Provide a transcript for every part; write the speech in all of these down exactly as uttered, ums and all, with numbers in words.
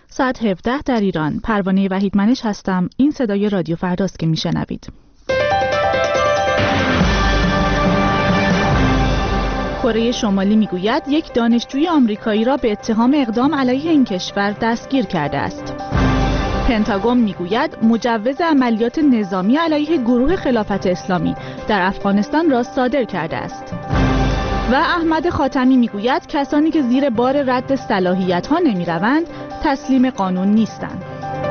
ساعت هفده در ایران. پروانه وحیدمنش هستم. این صدای رادیو فرداست که میشنوید. کره شمالی میگوید یک دانشجوی آمریکایی را به اتهام اقدام علیه این کشور دستگیر کرده است. پنتاگون میگوید مجوز عملیات نظامی علیه گروه خلافت اسلامی در افغانستان را صادر کرده است. و احمد خاتمی میگوید کسانی که زیر بار رد صلاحیت‌ها نمی‌روند تسلیم قانون نیستند.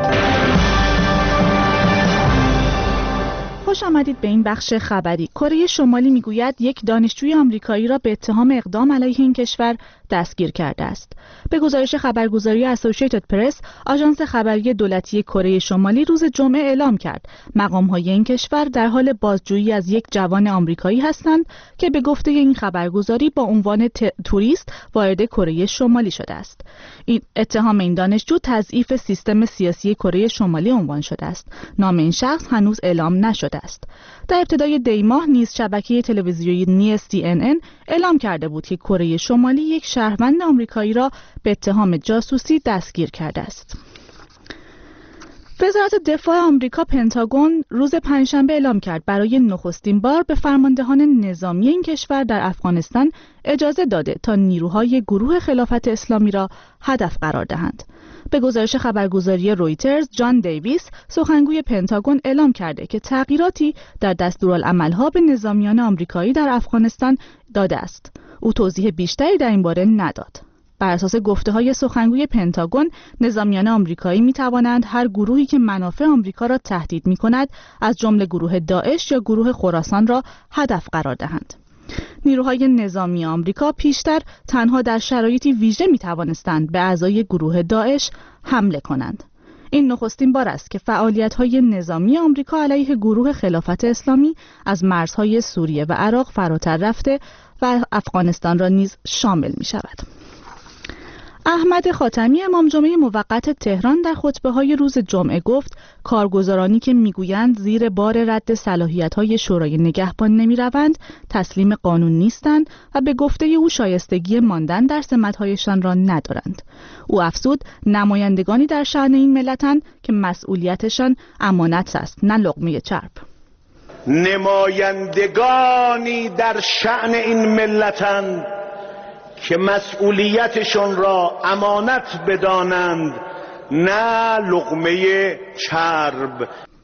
خوش آمدید به این بخش خبری. کره شمالی میگوید یک دانشجوی آمریکایی را به اتهام اقدام علیه این کشور دستگیر کرده است. به گزارش خبرگزاری اسوسییتد پرس، آژانس خبری دولتی کره شمالی روز جمعه اعلام کرد مقام‌های این کشور در حال بازجویی از یک جوان آمریکایی هستند که به گفته این خبرگزاری با عنوان توریست وارد کره شمالی شده است. این اتهام این دانشجو تضعیف سیستم سیاسی کره شمالی عنوان شده است. نام این شخص هنوز اعلام نشده است. در ابتدای دی ماه نیز شبکه تلویزیونی سی ان ان اعلام کرده بود که کره شمالی یک شهروند آمریکایی را به اتهام جاسوسی دستگیر کرده است. وزارت دفاع آمریکا پنتاگون روز پنجشنبه اعلام کرد برای نخستین بار به فرماندهان نظامی این کشور در افغانستان اجازه داده تا نیروهای گروه خلافت اسلامی را هدف قرار دهند. به گزارش خبرگزاری رویترز، جان دیویس، سخنگوی پنتاگون اعلام کرده که تغییراتی در دستورالعمل‌ها به نظامیان آمریکایی در افغانستان داده است. او توضیح بیشتری در این باره نداد. بر اساس گفته‌های سخنگوی پنتاگون، نظامیان آمریکایی می‌توانند هر گروهی که منافع آمریکا را تهدید می‌کند، از جمله گروه داعش یا گروه خراسان را هدف قرار دهند. نیروهای نظامی آمریکا پیشتر تنها در شرایطی ویژه می‌توانستند به اعضای گروه داعش حمله کنند. این نخستین بار است که فعالیت‌های نظامی آمریکا علیه گروه خلافت اسلامی از مرزهای سوریه و عراق فراتر رفته و افغانستان را نیز شامل می‌شود. احمد خاتمی امام جمعه موقت تهران در خطبه‌های روز جمعه گفت کارگزارانی که میگویند زیر بار رد صلاحیت‌های شورای نگهبان نمی‌روند تسلیم قانون نیستند و به گفته او شایستگی ماندن در سمت‌هایشان را ندارند. او افزود نمایندگانی در شأن این ملتند که مسئولیتشان امانت است نه لقمه چرب. نمایندگانی در شأن این ملتند که مسئولیتشون را امانت بدانند نه لقمه چرب.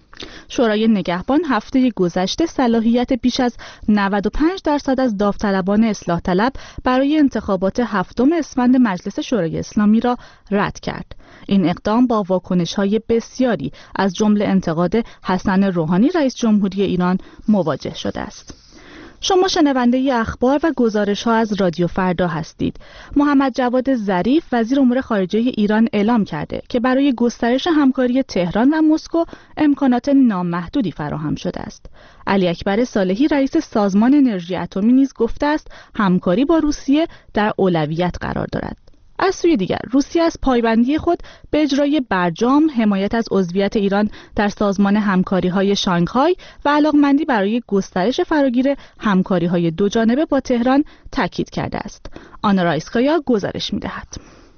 شورای نگهبان هفته گذشته صلاحیت بیش از نود و پنج درصد از داوطلبان اصلاح طلب برای انتخابات هفتم اسفند مجلس شورای اسلامی را رد کرد. این اقدام با واکنش‌های بسیاری از جمله انتقاد حسن روحانی رئیس جمهوری ایران مواجه شده است. شما شنونده اخبار و گزارش‌ها از رادیو فردا هستید. محمد جواد ظریف وزیر امور خارجه ایران اعلام کرده که برای گسترش همکاری تهران و مسکو امکانات نامحدودی فراهم شده است. علی اکبر صالحی رئیس سازمان انرژی اتمی نیز گفته است همکاری با روسیه در اولویت قرار دارد. از سوی دیگر روسیه از پایبندی خود به اجرای برجام، حمایت از عضویت ایران در سازمان همکاری‌های شانگهای و علاقمندی برای گسترش فراگیر همکاری‌های دوجانبه با تهران تاکید کرده است. آنا رایسکایا گزارش می‌دهد.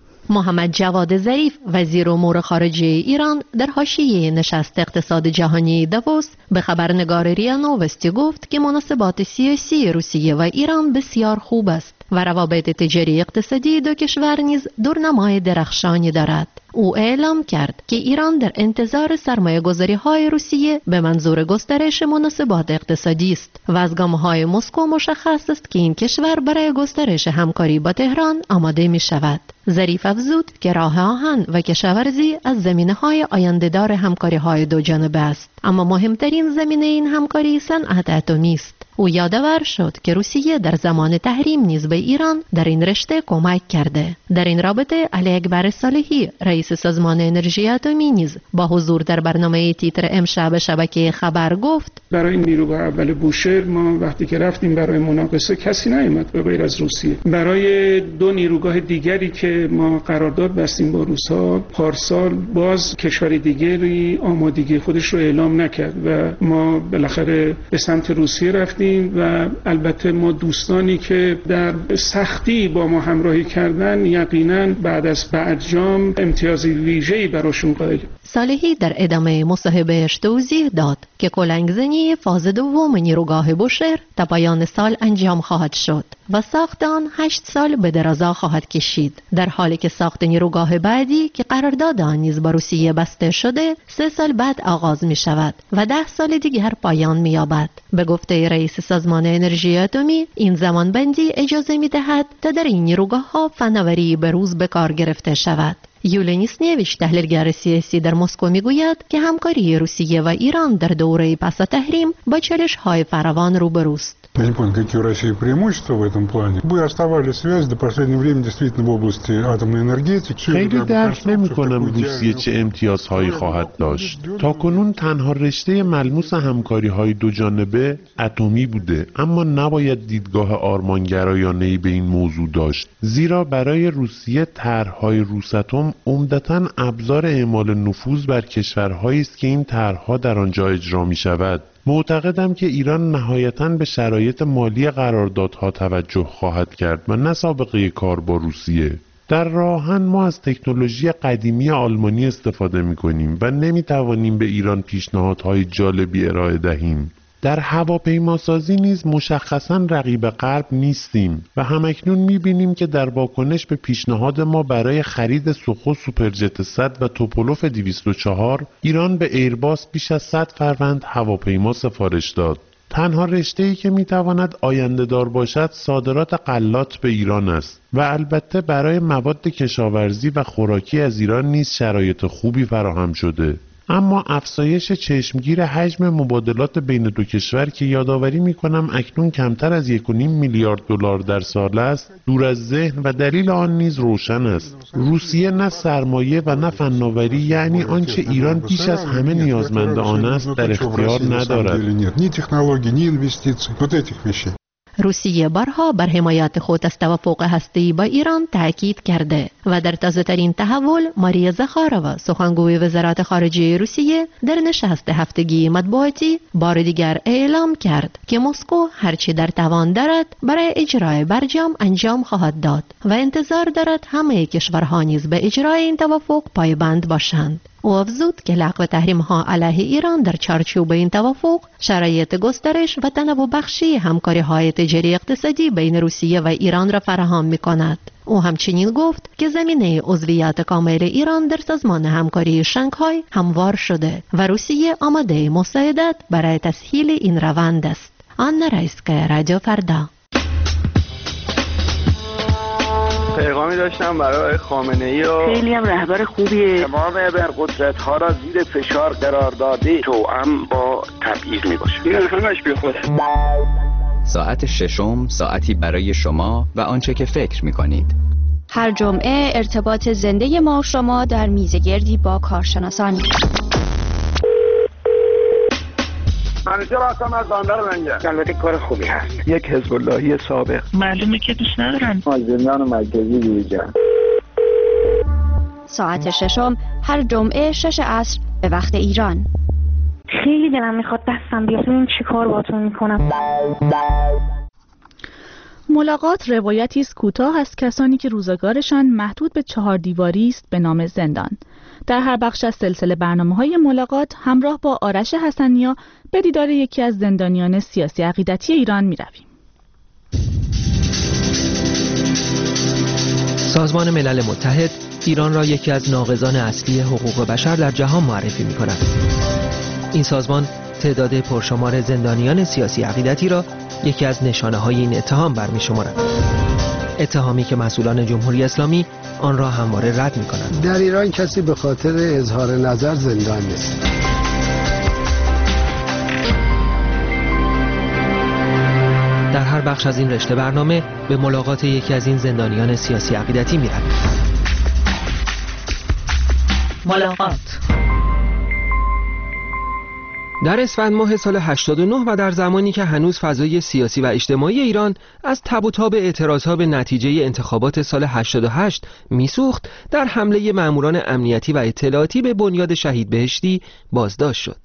محمد جواد ظریف وزیر امور خارجه ایران در حاشیه نشست اقتصاد جهانی داووس به خبرنگار ریا نووستی گفت که مناسبات سیاسی روسیه و ایران بسیار خوب است و روابط تجاری اقتصادی دو کشور نیز دورنمای درخشانی دارد. او اعلام کرد که ایران در انتظار سرمایه‌گذاری‌های روسیه به منظور گسترش مناسبات اقتصادی است و از گام‌های مسکو مشخص است که این کشور برای گسترش همکاری با تهران آماده می‌شود. ظریف افزود که راه آهن و کشاورزی از زمینه‌های آینده‌دار همکاری‌های دوجانبه است، اما مهمترین زمینه این همکاری صنعت اتمی است. او یادآور شد که روسیه در زمان تحریم نیز به ایران در این رشته کمک کرده. در این رابطه علی اکبر صالحی رئیس سازمان انرژی اتمی نیز با حضور در برنامه تیتر امشب شبکه خبر گفت برای نیروگاه اول بوشهر ما وقتی که رفتیم برای مناقصه کسی نیامد به غیر از روسیه. برای دو نیروگاه دیگری که ما قرارداد بستیم با روس‌ها پارسال باز کشور دیگری آمادگی خودش رو اعلام نکرد و ما بالاخره به سمت روسیه رفتیم کردیم و البته ما دوستانی که در سختی با ما همراهی کردن یقینا بعد از برجام امتیازی ویژه‌ای براشون قائلیم. صالحی در ادامه مصاحبهش توضیح داد که کلنگزنی فاز دوم نیروگاه بوشهر تا پایان سال انجام خواهد شد و ساخت آن هشت سال به درازا خواهد کشید، در حالی که ساخت نیروگاه بعدی که قرارداد آن نیز با روسیه بسته شده سه سال بعد آغاز می شود و ده سال دیگر پایان می یابد. به گفته رئیس سازمان انرژی اتمی این زمان بندی اجازه می دهد تا در این نیروگاه ها فناوری به روز به کار گرفته شود. یولیا نیسنیویچ تحلیلگر سیاسی در مسکو میگوید که همکاری روسیه و ایران در دوره پس از تحریم با چالش‌های فراوان روبروست. Я не понял, какие у России преимущества в этом плане. Мы оставали связь до последнего времени действительно в области атомной энергетики. خیلی درک نمی‌کنم روسیه چه امتیازهایی خواهد داشت. تاکنون تنها رشته ملموس همکاری‌های دو جانبه اتمی بوده، اما نباید دیدگاه آرمانگرایانه‌ای به این موضوع داشت. زیرا برای روسیه طرح‌های روساتوم عمدتاً ابزار اعمال نفوذ بر کشورهایی است که این طرح‌ها در آنجا اجرا می‌شود. معتقدم که ایران نهایتاً به شرایط مالی قراردادها توجه خواهد کرد و نه سابقه کار با روسیه. در راهن ما از تکنولوژی قدیمی آلمانی استفاده می‌کنیم و نمی‌توانیم به ایران پیشنهادهای جالبی ارائه دهیم. در هواپیماسازی نیز مشخصاً رقیب غرب نیستیم و همکنون می‌بینیم که در واکنش به پیشنهاد ما برای خرید سوخو سوپرجت صد و توپولوف دویست و چهار ایران به ایرباس بیش از صد فروند هواپیما سفارش داد. تنها رشته‌ای که می‌تواند آینده دار باشد صادرات غلات به ایران است و البته برای مواد کشاورزی و خوراکی از ایران نیز شرایط خوبی فراهم شده. اما افزایش چشمگیر حجم مبادلات بین دو کشور که یادآوری می‌کنم اکنون کمتر از یک و نیم میلیارد دلار در سال است، دور از ذهن و دلیل آن نیز روشن است. روسیه نه سرمایه و نه فناوری، یعنی آنچه ایران بیش از همه نیازمند آن است، در اختیار ندارد. روسیه بارها بر حمایت خود از توافق هسته‌ای با ایران تاکید کرده و در تازه‌ترین تحول ماریا زخاروا سخنگوی وزارت خارجه روسیه در نشست هفتگی مطبوعاتی بار دیگر اعلام کرد که مسکو هرچی در توان دارد برای اجرای برجام انجام خواهد داد و انتظار دارد همه کشورها نیز به اجرای این توافق پایبند باشند. او افزود که لغو تحریم‌ها علیه ایران در چارچوب این توافق شرایط گسترش و تنوع بخشی همکاری‌های تجاری اقتصادی بین روسیه و ایران را فراهم می‌کند. او همچنین گفت که زمینه عضویت کامل ایران در سازمان همکاری شانگهای هموار شده و روسیه آماده مساعدت برای تسهیل این روند است. آنا رایسکا، رادیو فردا. پیغامی داشتم برای خامنه‌ای و خیلی هم رهبر خوبیه. تمام ابرقدرت‌ها را زیر فشار قرار داده، توأم با تبعیض میباشه. این همش بی خود. ساعت ششم ساعتی برای شما و آنچه که فکر می‌کنید. هر جمعه ارتباط زنده ما و شما در میزگردی با کارشناسان. همیشه راستم از باندر منگه. البته کار خوبی هست. یک حزب اللهی سابق. معلومه که دوست ندارن. از زندان مرکزی بیرون. ساعت ششم هر جمعه شش عصر به وقت ایران. خیلی دلم میخواد دستم بیاد ببینم چی کار باهاتون میکنم. ملاقات روایتی است کوتاه از کسانی که روزگارشان محدود به چهار دیواری است به نام زندان. در هر بخش از سلسله برنامه‌های ملاقات همراه با آرش حسنیا به دیدار یکی از زندانیان سیاسی عقیدتی ایران می‌رویم. سازمان ملل متحد ایران را یکی از ناقضان اصلی حقوق بشر در جهان معرفی می‌کند. این سازمان تعداد پرشمار زندانیان سیاسی عقیدتی را یکی از نشانه‌های این اتهام برمی‌شمارد. اتهامی که مسئولان جمهوری اسلامی آن را همواره رد می‌کنند. در ایران کسی به خاطر اظهار نظر زندان نیست. در هر بخش از این رشته برنامه به ملاقات یکی از این زندانیان سیاسی عقیدتی می‌رویم. ملاقات در اسفند ماه سال هشتاد و نه و در زمانی که هنوز فضای سیاسی و اجتماعی ایران از تب و تاب اعتراضها به نتیجه انتخابات سال هشتاد و هشت میسوخت، در حمله ماموران امنیتی و اطلاعاتی به بنیاد شهید بهشتی بازداشت شد.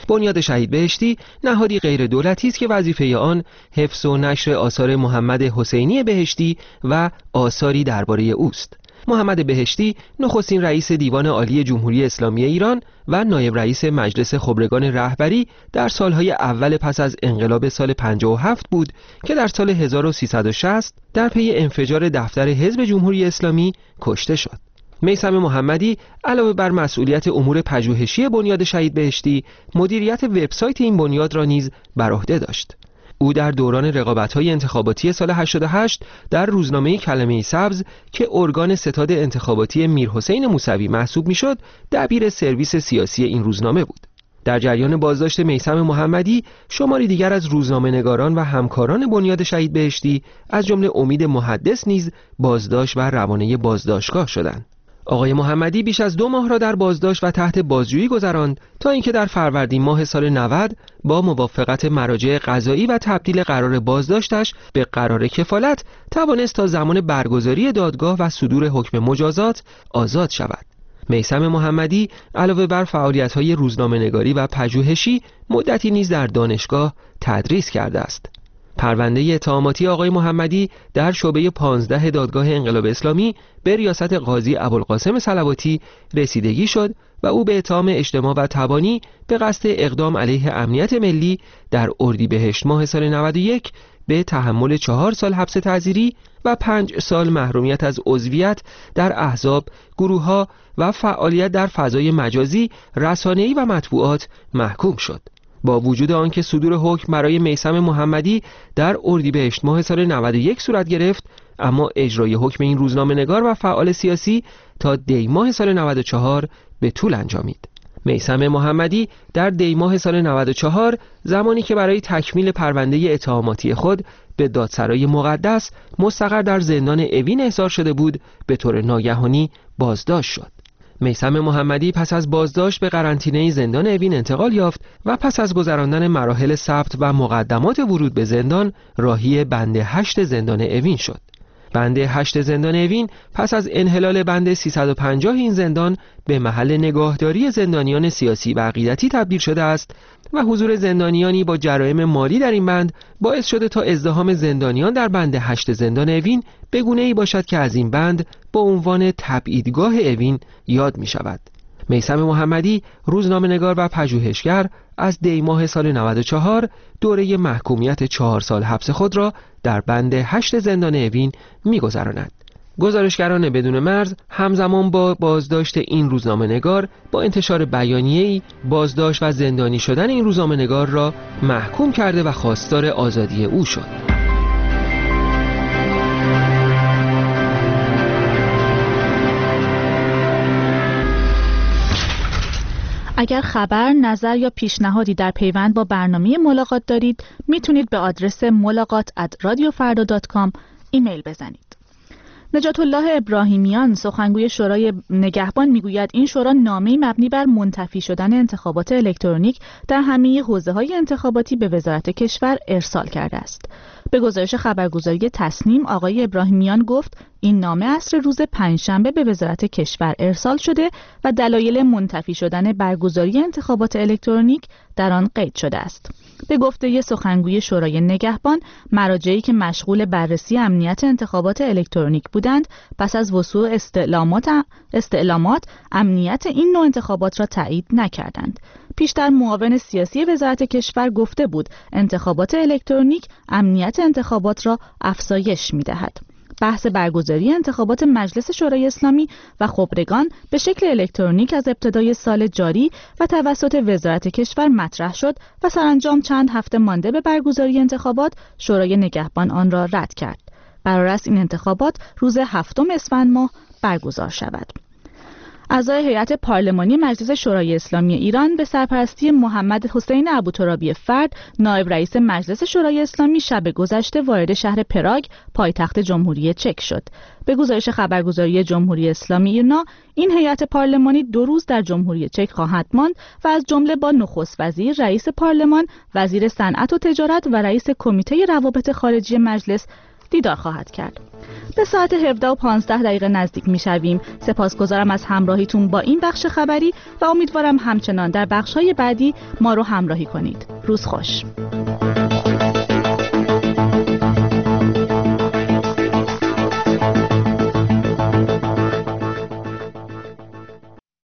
بنیاد شهید بهشتی نهادی غیر دولتی است که وظیفه آن حفظ و نشر آثار محمد حسینی بهشتی و آثاری درباره اوست. محمد بهشتی نخستین رئیس دیوان عالی جمهوری اسلامی ایران و نایب رئیس مجلس خبرگان رهبری در سالهای اول پس از انقلاب سال پنجاه و هفت بود که در سال هزار و سیصد و شصت در پی انفجار دفتر حزب جمهوری اسلامی کشته شد. میثم محمدی علاوه بر مسئولیت امور پژوهشی بنیاد شهید بهشتی، مدیریت وبسایت این بنیاد را نیز بر عهده داشت. او در دوران رقابت‌های انتخاباتی سال هشتاد و هشت در روزنامه کلمه سبز که ارگان ستاد انتخاباتی میرحسین موسوی محسوب می‌شد، دبیر سرویس سیاسی این روزنامه بود. در جریان بازداشت میثم محمدی، شماری دیگر از روزنامه‌نگاران و همکاران بنیاد شهید بهشتی از جمله امید محدث نیز بازداشت و روانه بازداشتگاه شدند. آقای محمدی بیش از دو ماه را در بازداشت و تحت بازجویی گذراند تا اینکه در فروردین ماه سال نود با موافقت مراجع قضایی و تبدیل قرار بازداشتش به قرار کفالت توانست تا زمان برگزاری دادگاه و صدور حکم مجازات آزاد شود. میثم محمدی علاوه بر فعالیت‌های روزنامه‌نگاری و پژوهشی مدتی نیز در دانشگاه تدریس کرده است. پرونده اتهاماتی آقای محمدی در شعبه پانزده دادگاه انقلاب اسلامی به ریاست قاضی ابوالقاسم صلواتی رسیدگی شد و او به اتهام اجتماع و تبانی به قصد اقدام علیه امنیت ملی در اردیبهشت ماه سال نود و یک به تحمل چهار سال حبس تعزیری و پنج سال محرومیت از عضویت در احزاب، گروه‌ها و فعالیت در فضای مجازی، رسانه‌ای و مطبوعات محکوم شد. با وجود آنکه صدور حکم برای میثم محمدی در اردیبهشت ماه سال نود و یک صورت گرفت، اما اجرای حکم این روزنامه‌نگار و فعال سیاسی تا دی ماه سال نود و چهار به طول انجامید. میثم محمدی در دی ماه سال نود و چهار زمانی که برای تکمیل پرونده اتهاماتی خود به دادسرای مقدس مستقر در زندان اوین احضار شده بود، به طور ناگهانی بازداشت شد. میثم محمدی پس از بازداشت به قرنطینه زندان اوین انتقال یافت و پس از گذراندن مراحل ثبت و مقدمات ورود به زندان راهی بند هشت زندان اوین شد. بند هشت زندان اوین پس از انحلال بند سیصد و پنجاه این زندان به محل نگاهداری زندانیان سیاسی و عقیدتی تبدیل شده است و حضور زندانیانی با جرایم مالی در این بند باعث شده تا ازدحام زندانیان در بند هشت زندان اوین به گونه‌ای باشد که از این بند با عنوان تبعیدگاه اوین یاد می شود. میثم محمدی روزنامه‌نگار و پژوهشگر از دی ماه سال نود و چهار دوره محکومیت چهار سال حبس خود را در بند هشت زندان اوین می‌گذراند. گزارشگران بدون مرز همزمان با بازداشت این روزنامه‌نگار با انتشار بیانیه‌ای بازداشت و زندانی شدن این روزنامه‌نگار را محکوم کرده و خواستار آزادی او شد. اگر خبر، نظر یا پیشنهادی در پیوند با برنامه ملاقات دارید، میتونید به آدرس ملاقات ات رادیو فردا دات کام ایمیل بزنید. نجات الله ابراهیمیان سخنگوی شورای نگهبان میگوید این شورا نامه‌ای مبنی بر منتفی شدن انتخابات الکترونیک در همه حوزه‌های انتخاباتی به وزارت کشور ارسال کرده است. به گزارش خبرگزاری تصنیم آقای ابراهیمیان گفت این نامه عصر روز پنجشنبه به وزارت کشور ارسال شده و دلایل منتفی شدن برگزاری انتخابات الکترونیک در آن قید شده است. به گفته سخنگوی شورای نگهبان، مراجعی که مشغول بررسی امنیت انتخابات الکترونیک بودند، پس از وصول استعلامات استعلامات امنیت این نوع انتخابات را تایید نکردند. پیشتر معاون سیاسی وزارت کشور گفته بود انتخابات الکترونیک امنیت انتخابات را افزایش می‌دهد. بحث برگزاری انتخابات مجلس شورای اسلامی و خبرگان به شکل الکترونیک از ابتدای سال جاری و توسط وزارت کشور مطرح شد و سرانجام چند هفته مانده به برگزاری انتخابات شورای نگهبان آن را رد کرد. قرار است این انتخابات روز هفتم اسفند ماه برگزار شود. اعضای هیئت پارلمانی مجلس شورای اسلامی ایران به سرپرستی محمد حسین ابوترابی فرد، نایب رئیس مجلس شورای اسلامی، شب گذشته وارد شهر پراگ، پایتخت جمهوری چک شد. به گزارش خبرگزاری جمهوری اسلامی ایرنا، این هیئت پارلمانی دو روز در جمهوری چک خواهد ماند و از جمله با نخست وزیر، رئیس پارلمان، وزیر صنعت و تجارت و رئیس کمیته روابط خارجی مجلس دیدار خواهد کرد. به ساعت هفده و پانزده دقیقه نزدیک میشویم. سپاسگزارم از همراهیتون با این بخش خبری و امیدوارم همچنان در بخش‌های بعدی ما رو همراهی کنید. روز خوش.